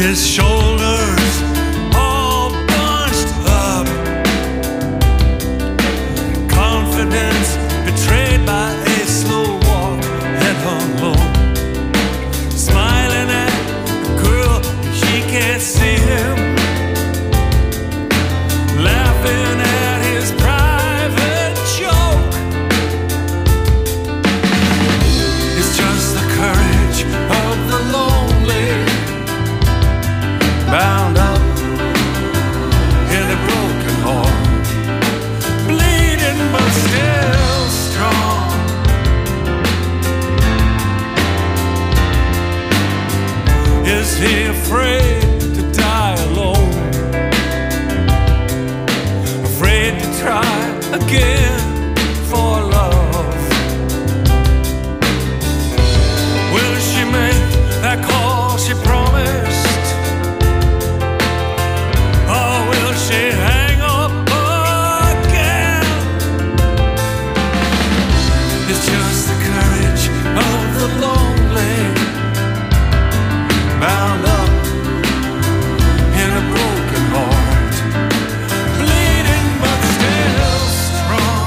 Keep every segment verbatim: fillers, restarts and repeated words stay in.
his shoulders all bunched up, confidence betrayed by a slow walk, head hung low, smiling at the girl, she can't see him, laughing at his private joke. It's just the courage of the lonely, bound up in a broken heart, bleeding but still strong. Is he afraid to die alone? Afraid to try again for love? Will she make that call she promised? Or will she hang up again? It's just the courage of the lonely, bound up in a broken heart, bleeding but still strong.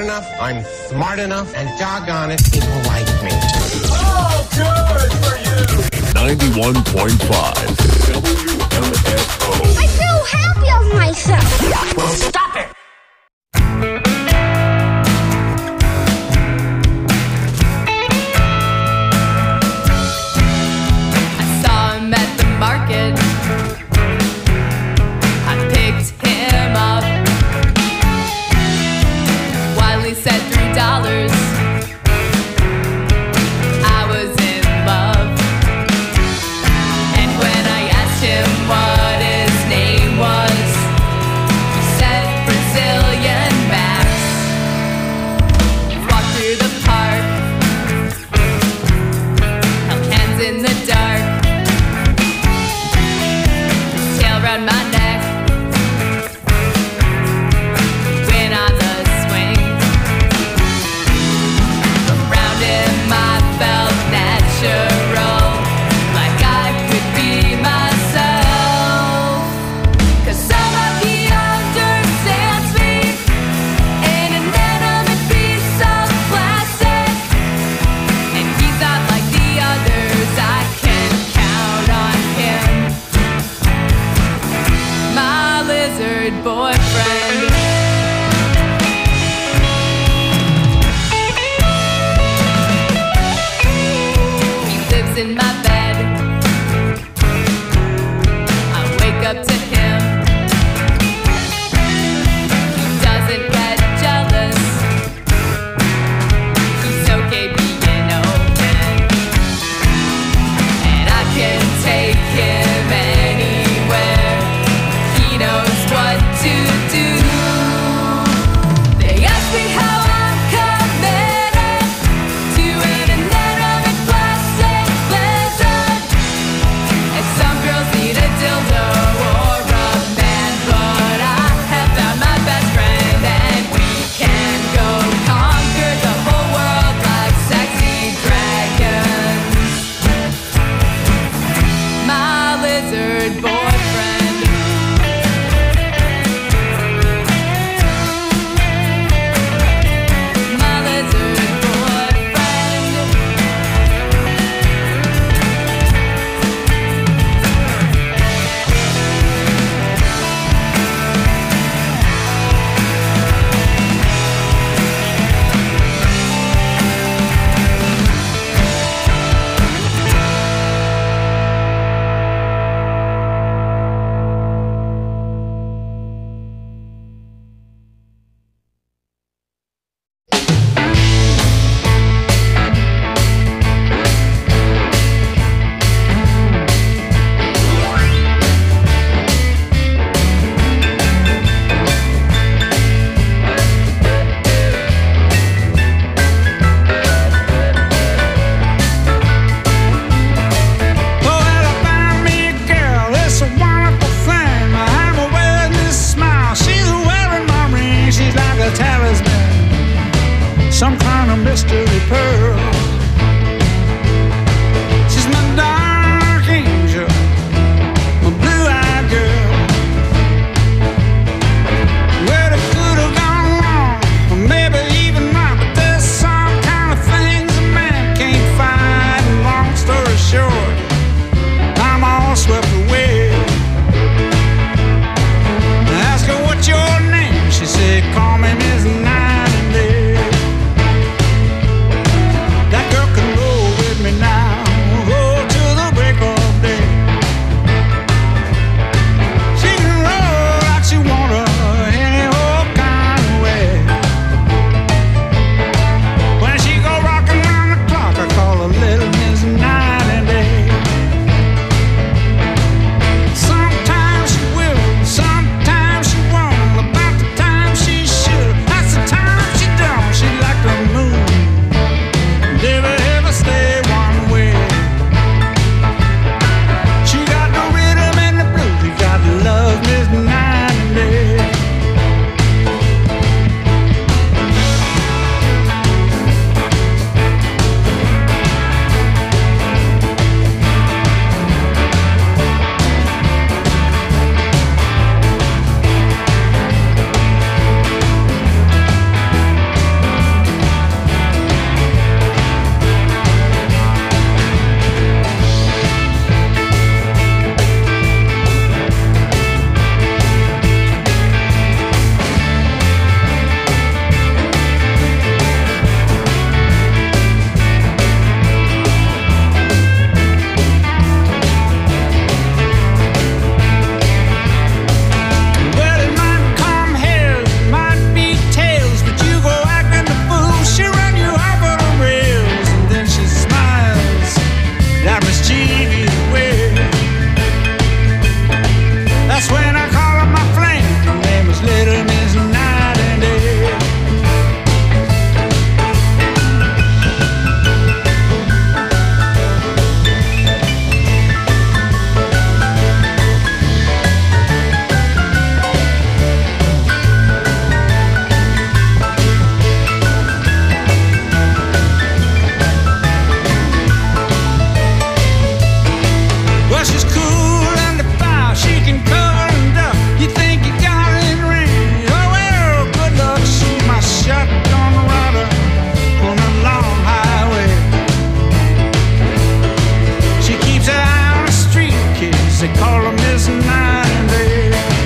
enough, I'm smart enough, and doggone it, people like me. Oh, good for you! ninety-one point five W M F O. I feel happy of myself. Well, stop it! I saw him at the market. I picked him up. While he said three dollars, I was in love. And when I asked him what his name was, he said Brazilian Max. We walked through the park, held hands in the dark, his tail round my neck, went on the swing. Around him I felt natural, like I could be myself. 'Cause somehow he understands me, an inanimate piece of plastic. And he's not like the others, I can count on him. My lizard boyfriend. He lives in my bed. I wake up to him. He doesn't get jealous. He's okay being open. And I can take him anywhere. He knows what to do. They ask me how I'm committed to an inanimate plastic lizard. And some girls need a dildo or a man, but I have found my best friend, and we can go conquer the whole world like sexy dragons. My lizard boyfriend. My lizard boyfriend. they call her Miss ninety.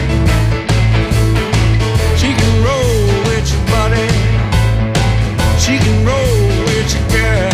She can roll with your buddy. She can roll with your girl.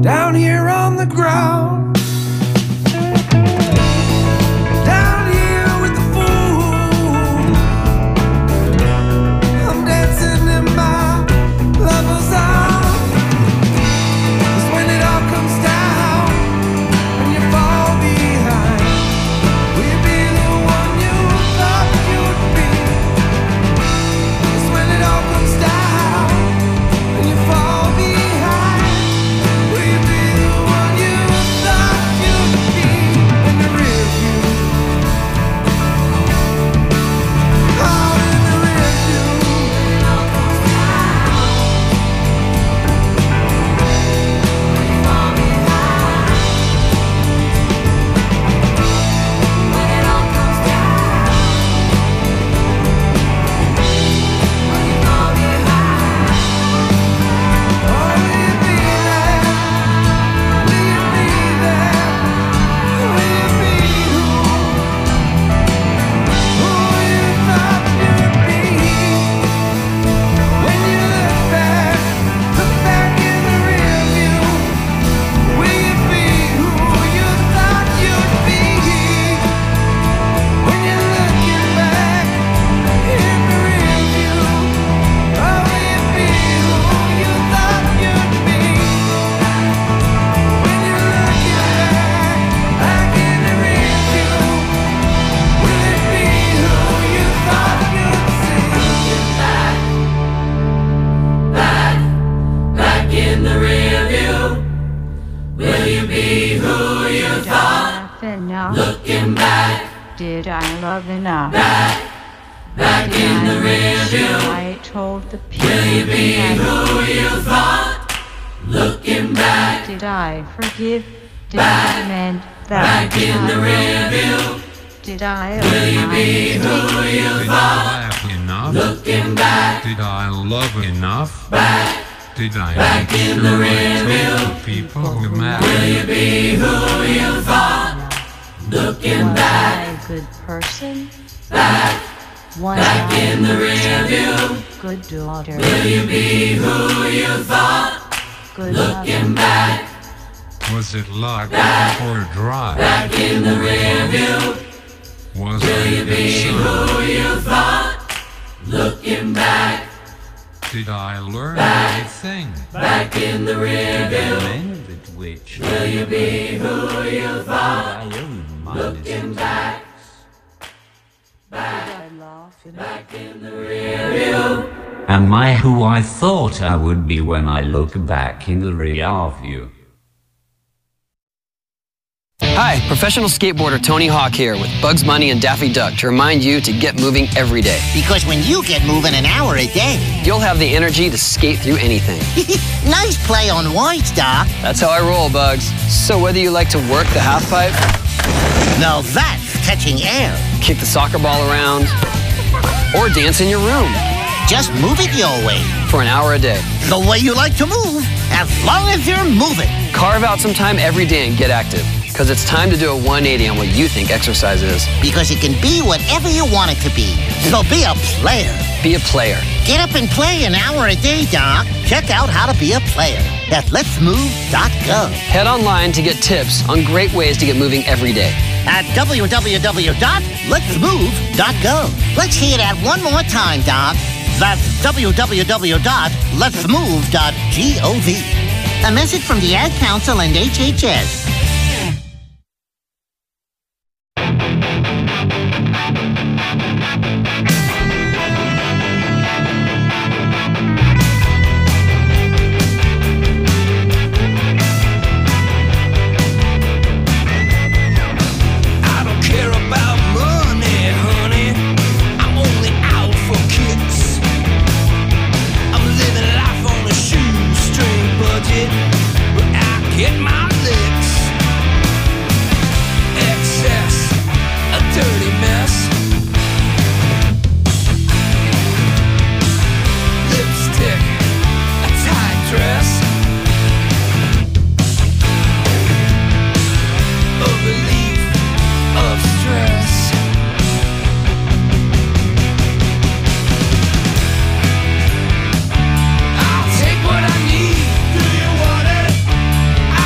down here on the ground. Down here with the fool, I'm dancing in my lover's arms. 'Cause when it all comes down, when you fall behind, we'll be the one you thought you'd be. 'Cause when it all comes down, when you fall behind, we'll be the one you thought you'd be. In the rear view, out in the rear view. Enough. Looking back, did I love enough? Back, back did in I the rear view. I told the people. Will you be who you thought? Looking back, did I forgive? Did back, I mend that? Back in the rear view. Did I? Will you be who you thought? Enough? Looking back, did I love enough? Back, did I back make in sure the I rear told view. the people who matter? Will you be who you thought? Looking Was back, I a good person? back, Was back I in the rear view. good daughter? Will you be who you thought? Good Looking mother? back, Was it luck back, or drive? back in the rear view. Was Will I you a be good who son? you thought? Looking back, Did I learn back, anything? back in the rear view. Mended which Will you be who you thought? I own Looking back, back, back in the rear view. Am I who I thought I would be when I look back in the rear view? Hi, professional skateboarder Tony Hawk here with Bugs Bunny and Daffy Duck to remind you to get moving every day. Because when you get moving an hour a day, you'll have the energy to skate through anything. Nice play on words, Doc. That's how I roll, Bugs. So whether you like to work the half pipe, now that's catching air, kick the soccer ball around, or dance in your room, just move it your way. For an hour a day. The way you like to move, as long as you're moving. Carve out some time every day and get active. Because it's time to do a one eighty on what you think exercise is. Because it can be whatever you want it to be. So be a player. Be a player. Get up and play an hour a day, Doc. Check out how to be a player at lets move dot gov. Head online to get tips on great ways to get moving every day. At w w w dot lets move dot gov. Let's hear that one more time, Doc. That's w w w dot lets move dot gov. A message from the Ad Council and H H S. Get my licks. I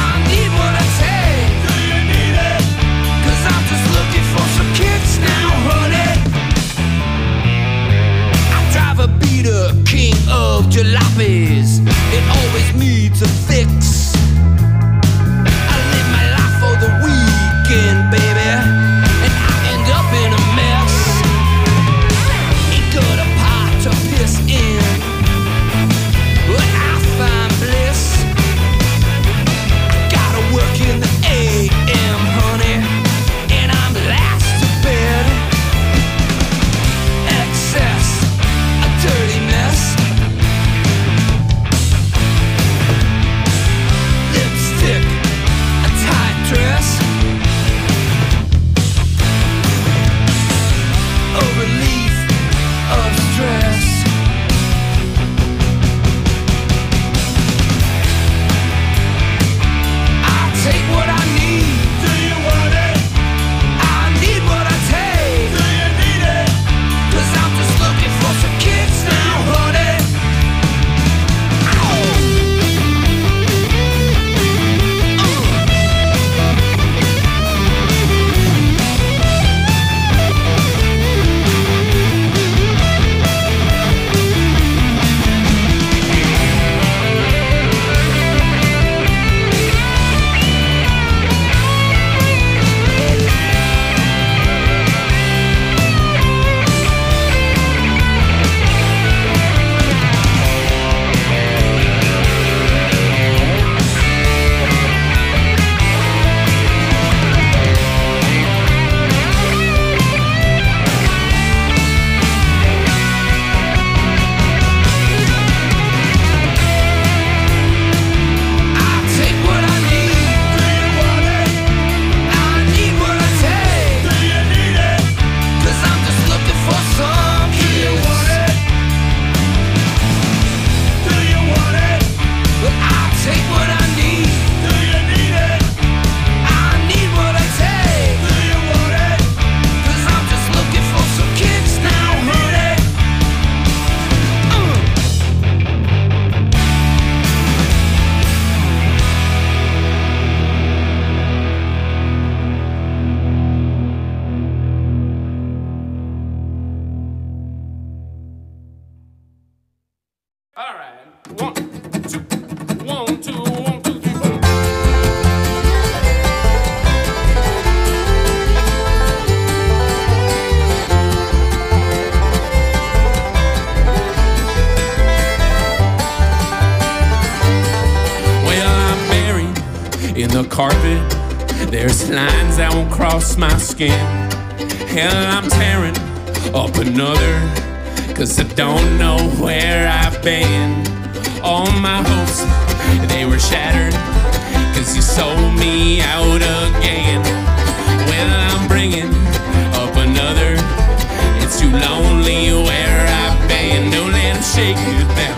in the carpet. There's lines that won't cross my skin. Hell, I'm tearing up another, cause I don't know where I've been. All my hopes, they were shattered, cause you sold me out again. Well, I'm bringing up another. It's too lonely where I've been. Don't let them shake you down.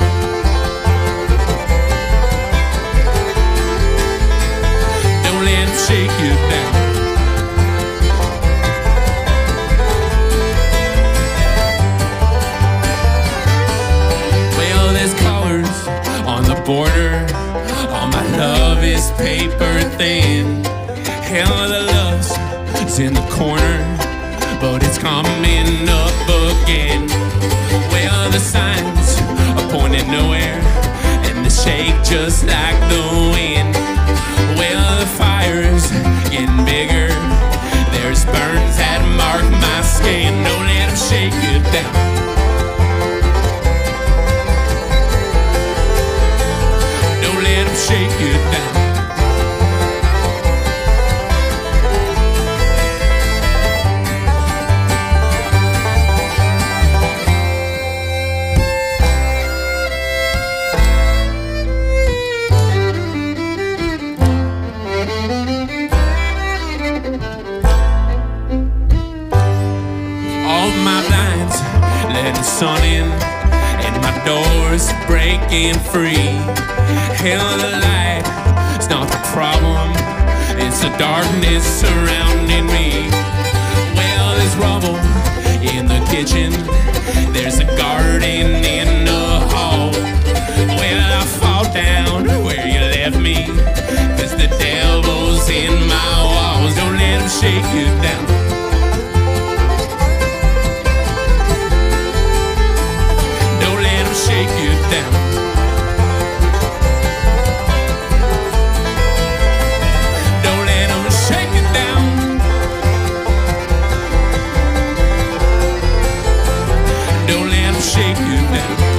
Don't let them shake you down. Well, there's colors on the border. All my love is paper thin. Hell, the lust's in the corner, but it's coming up again. Well, the signs are pointing nowhere, and they shake just like the wind. Well, the fire's getting bigger. There's burns that mark my skin. Don't let them shake you down. Don't let them shake you down. Sun in, and my door's breaking free. Hell, the light, it's not the problem, it's the darkness surrounding me. Well, there's rubble in the kitchen, there's a garden in the hall. Well, I fall down where you left me, cause the devil's in my walls. Don't let him shake you down. Shake you down. Don't let them shake you down. Don't let them shake you down.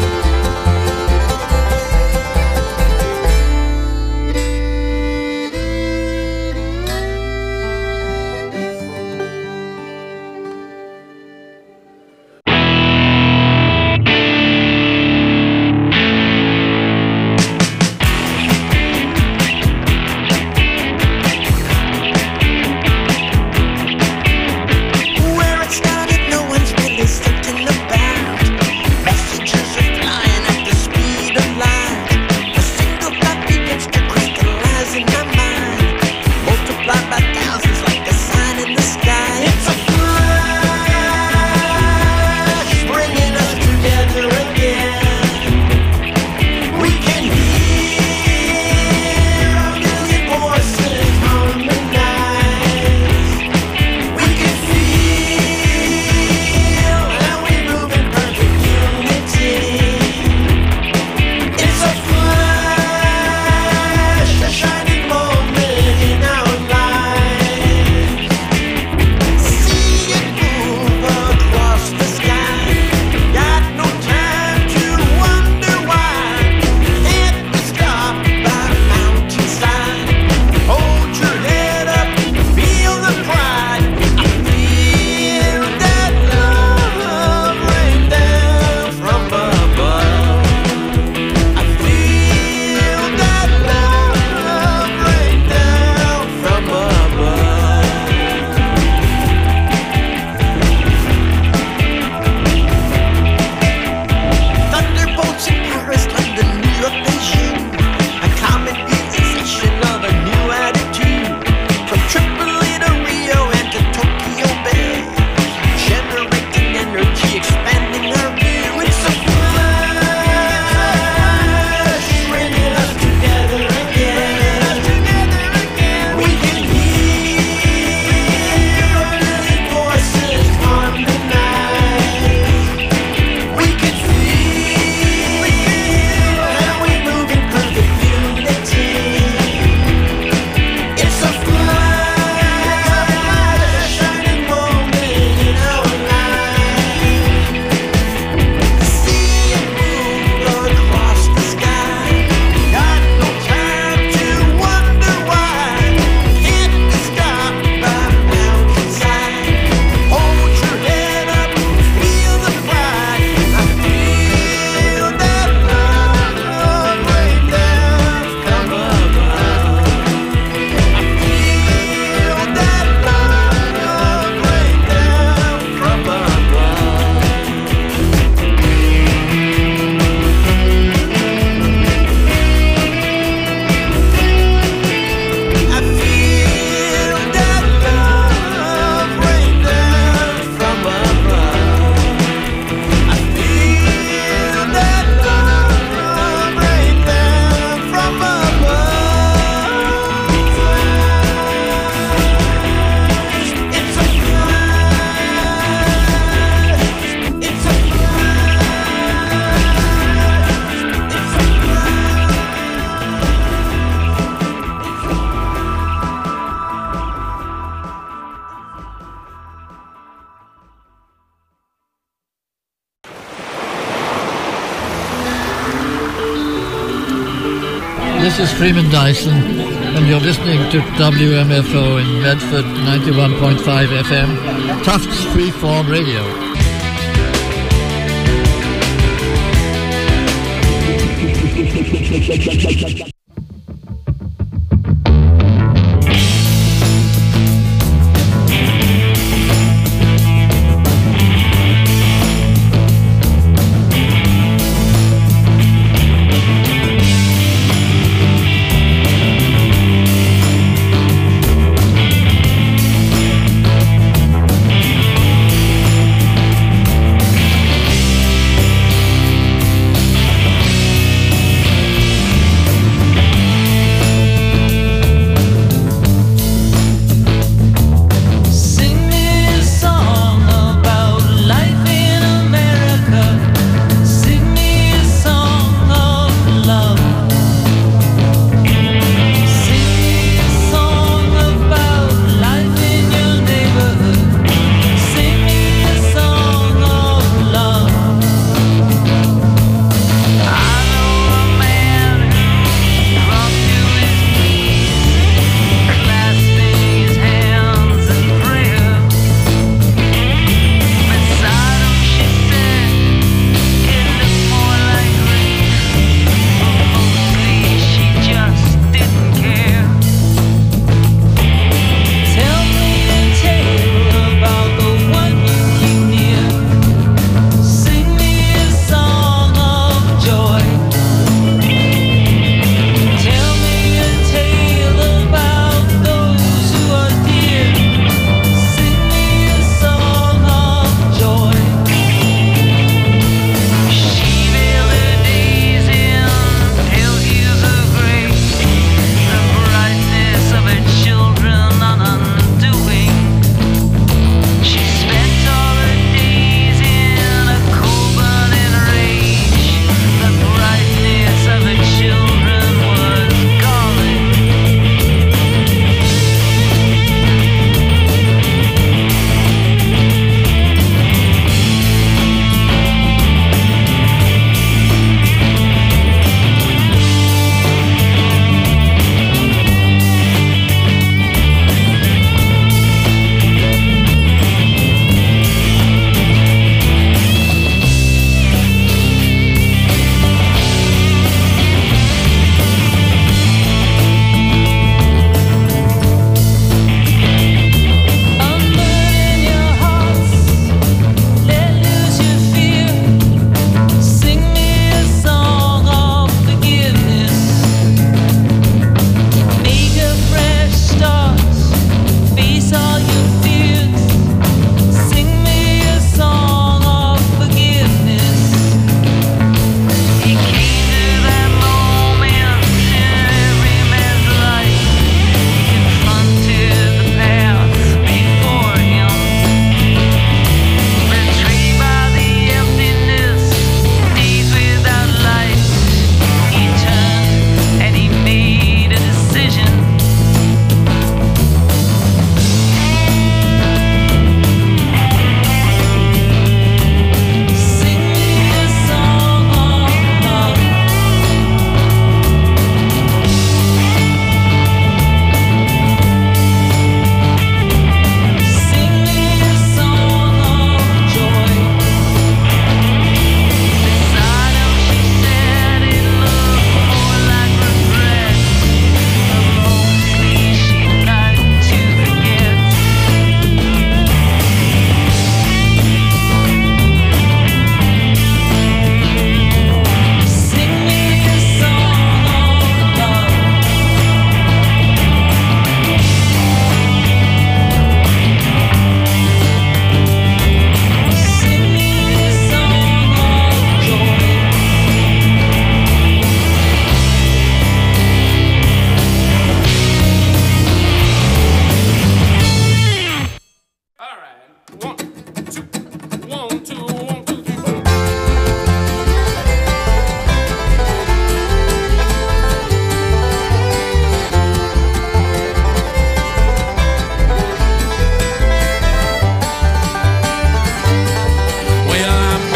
Freeman Dyson, and you're listening to W M F O in Medford, ninety-one point five F M, Tufts Freeform Radio.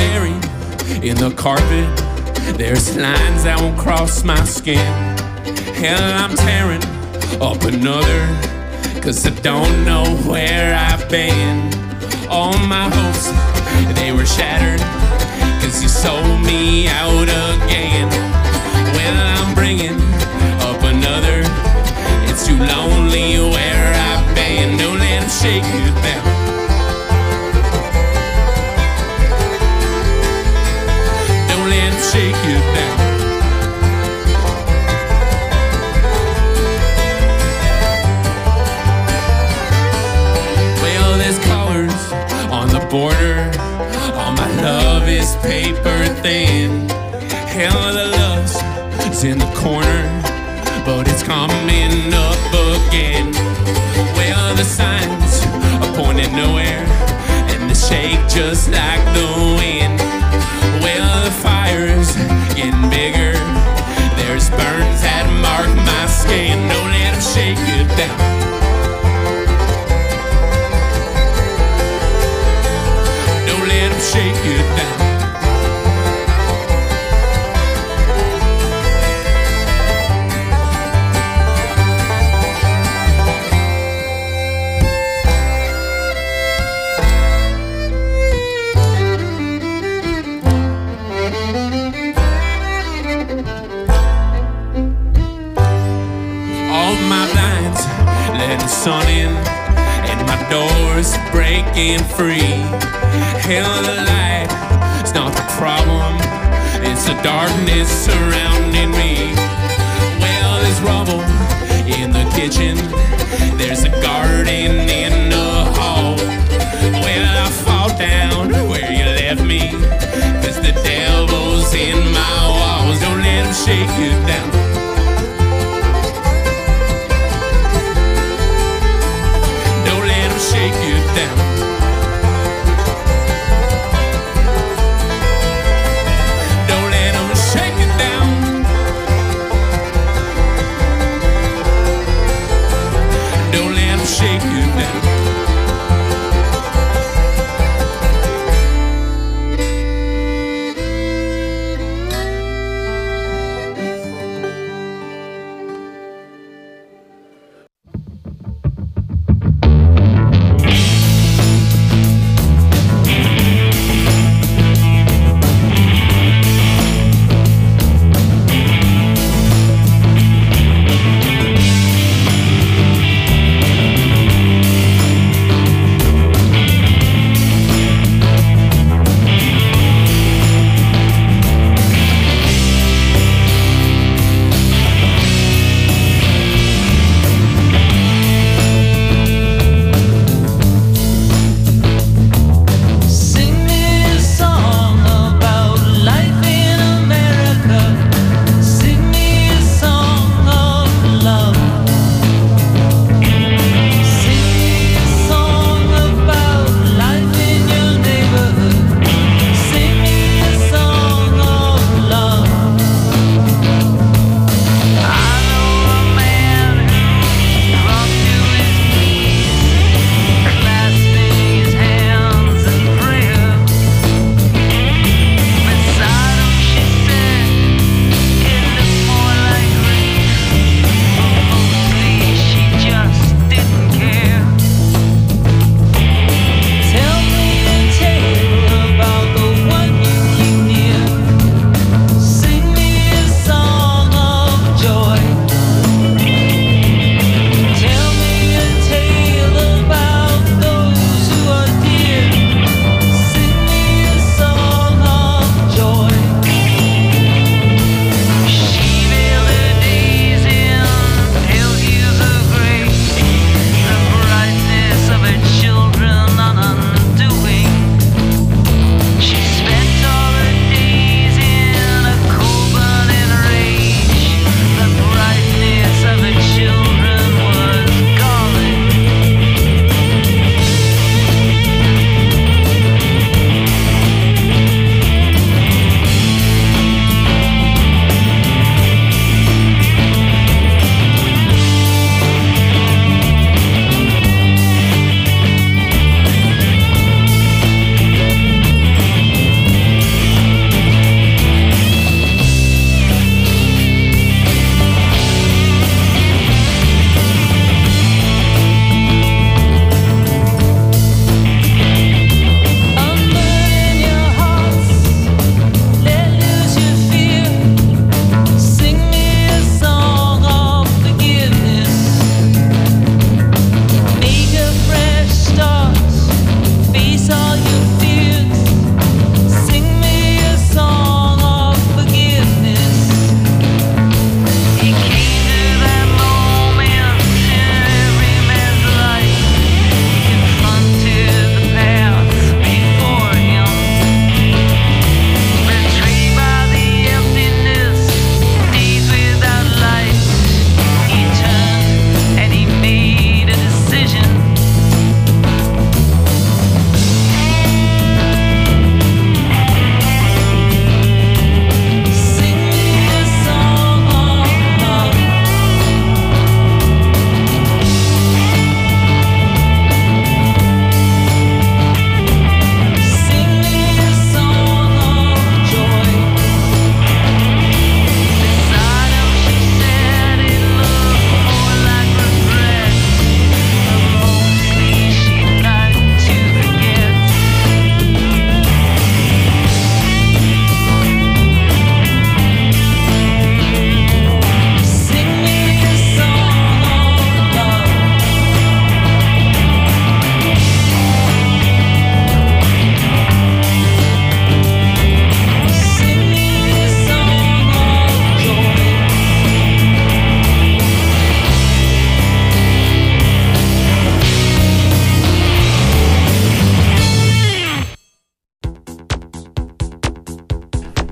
in the carpet. There's lines that won't cross my skin. Hell, I'm tearing up another, 'cause I don't know where I've been. All my hopes, they were shattered, 'cause you sold me out again. Well, I'm bringing up another. It's too lonely where I've been. Don't let them shake you down. Don't let them shake you down. Well, there's colors on the border. All my love is paper thin. Hell, the lust is in the corner, but it's coming up again. Well, the signs are pointing nowhere, and they shake just like the wind. Well, the fire's getting bigger. There's burns that mark my skin. Don't let them shake you down. Don't let them shake you down. Sun in and my door's breaking free. Hell, the light, it's not the problem, it's the darkness surrounding me. Well, there's rubble in the kitchen, there's a garden in the hall. Well, I fall down where you left me, 'cause the devil's in my walls. Don't let him shake you down. Shake you down. Don't let them shake you down.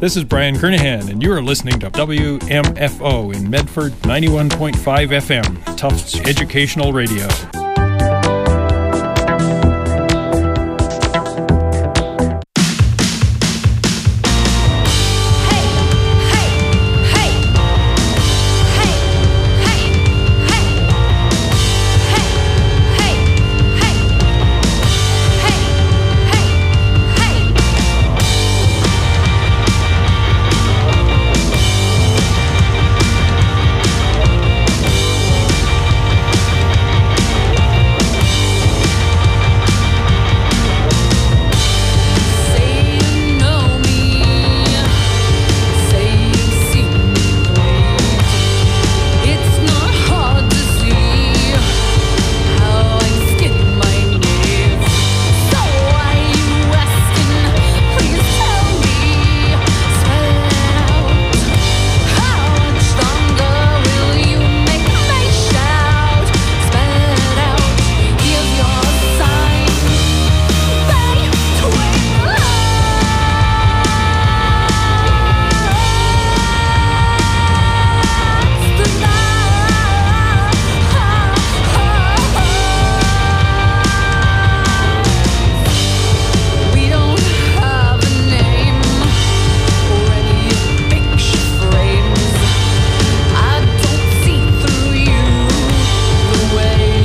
This is Brian Kernahan, and you are listening to W M F O in Medford, ninety-one point five F M, Tufts Educational Radio.